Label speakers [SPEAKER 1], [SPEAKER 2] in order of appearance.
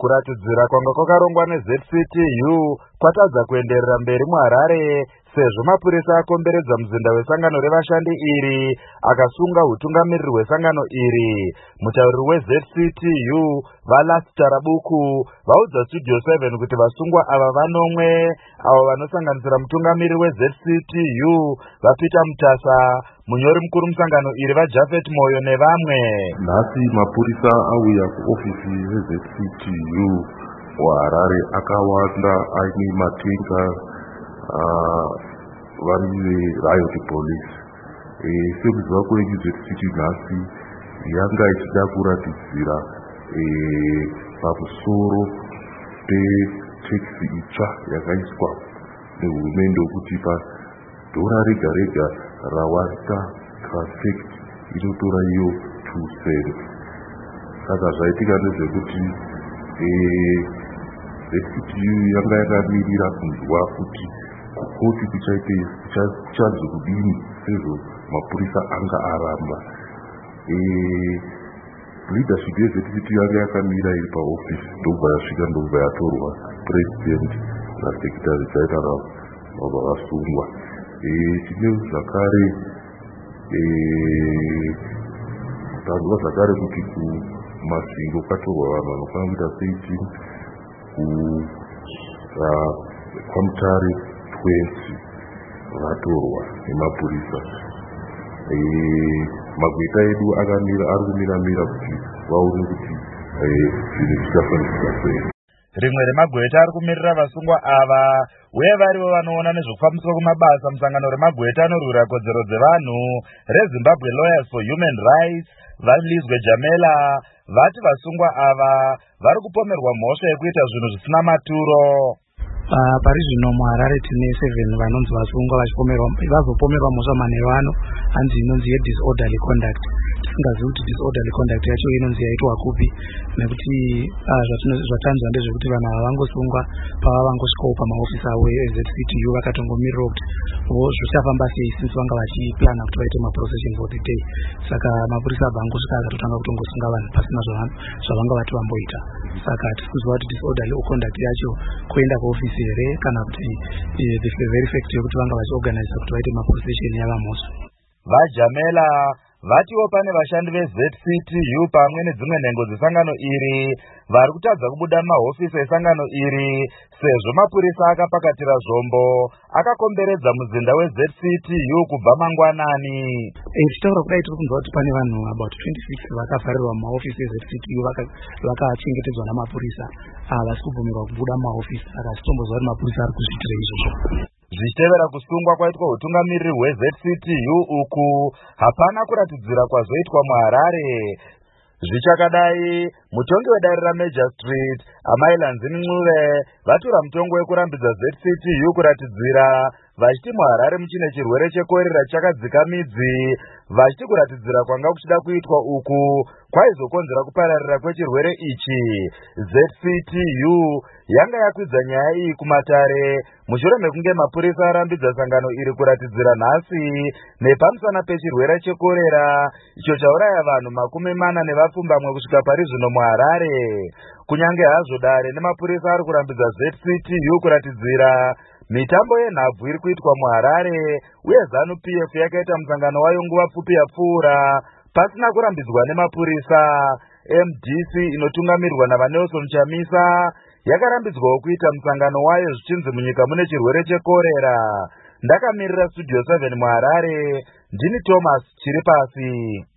[SPEAKER 1] Kuratidzira kwanga kwakarongwa neZCTU kwatadza kuenderera mberi muHarare sezvo mapurisa akomberedza muzinda wesangano revashandi iri akasunga utungamiriri hwesangano iri. Mutauriri weZCTU Valas Tarabuku vaudza Studio 7 kuti vasungwa ava vanomwe avo vanosanganisira mutungamiriri weZCTU vaPeter Mutasa, munyori mukuru musangano iri vaJafet Moyo nevamwe.
[SPEAKER 2] Nhasi mapurisa auya kuofisi yeZCTU muHarare akawanda aine matenga vari riot police. Sekuziva kwenyu ZCTU nhasi yanga ichida kuratidzira pamusoro peteksi itsva yakaiswa nehurumende wekuti padhora rega rega rawasta traffic inotora iyo 2 cents. Saka zvaitika ndezvekuti ZCTU yanga yakamirira kunzwa kuti kukoti kuchazokudini sezvo mapurisa anga aramba. Leadership yeZCTU yanga yakamira iri paofisi ndobva yasvika ndobva yatorwa president nasekretary general vabva vasungwa. Tine zvakare tanzwa zvakare kuti kumasvingo kwatorwa vanhu vanofanira kuita 18 kwamutare 20 vatorwa nemapurisa. Magweta edu akamira ari kumiramira kuti vaone kuti zvinhu zvichafanira sei.
[SPEAKER 1] Rimwe remagweta ari kumirira vasungwa ava uye varivo vanoona nezvekufambiswa kwemabasa musangano remagweta anorwira kodzero dzevanhu reZimbabwe Lawyers for Human Rights vaLizwe Jamela vati vasungwa ava vari kupomerwa mhosva yekuita zvinhu zvisina maturo.
[SPEAKER 3] Pari zvino muHarare tine 7 vanonzi vasungwa vazopomerwa mhosva manheru hanzi inonzi disorderly conduct. Tisingazivi kuti disorderly conduct yacho inonzi yaitwa kupi, nekuti zvatanzwa ndezvekuti vanhu ava vangosungwa pava vangosvikawo pamaofisi avo eZCTU vakatongomirira kuti zvichafamba sei since vanga vachiplana kuti vaite maprocession for the day. Saka mapurisa abva angosvika akatotanga kutongosunga vanhu pasina zvavanga vati vamboita. Saka tisikuziva kuti disorderly conduct yacho kuenda kuofisi here kana kuti the very fact yokuti vanga vachiorganiza kuti vaite maprocession yava mhosva.
[SPEAKER 1] VaJamela vatiwo pane vashandi veZCTU pamwe nedzimwe nhengo dzesangano iri vari kutadza kubuda mahofisi esangano iri sezvo mapurisa akapakatira zvombo akakomberedza muzinda weZCTU kubva mangwanani.
[SPEAKER 3] Tichitaura kudai tiri kunzwa kuti pane vanhu about 26 vakavharirwa mumahofisi eZCTU vakachengetedzwa namapurisa vasi kubvumirwa kubuda mumahofisi. Saka titombozva kuti mapurisa ari kuzviitira izvozvo.
[SPEAKER 1] Zvichitevera kusungwa kwaitwa utungamiriri hweZCTU uku hapana kuratidzira kwazoitwa muHarare. Zvichakadai, mutongi wedare raMajor Street Amailanzi Mncube vatora mutongo wekurambidza ZCTU kuratidzira vachiti muHarare muchine chirwere chekorera chakadzika midzi, vachiti kuratidzira kwanga kuchida kuitwa uku kwaizokonzera kupararira kwechirwere ichi. ZCTU yanga yakwidza nyaya iyi kumatare mushure mekunge mapurisa arambidza sangano iri kuratidzira nhasi nepamusana pechirwere chekorera icho chauraya vanhu 40 nevapfumbamwe kusvika pari zvino muHarare. Kunyange hazvo dare nemapurisa ari kurambidza ZCTU kuratidzira, mitambo yenhabvu iri kuitwa muHarare uye ZANU-PF yakaita musangano wayo nguva pfupi yapfuura pasina kurambidzwa nemapurisa. MDC inotungamirwa naVaNelson Chamisa yakarambidzwawo kuita musangano wayo zvichinzi munyika mune chirwere chekorera. Ndakamirira Studio 7 muHarare, ndini Thomas Chiripasi.